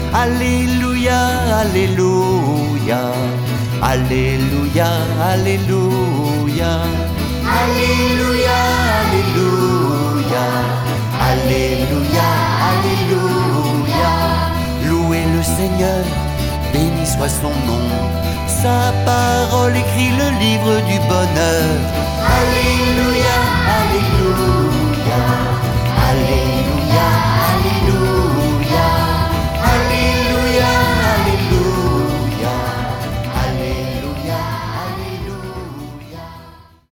Alléluia, Alléluia, Alléluia, Alléluia, Alléluia, Alléluia, Alléluia, Alléluia. Louez le Seigneur, béni soit son nom. Sa parole écrit le livre du bonheur. Alléluia.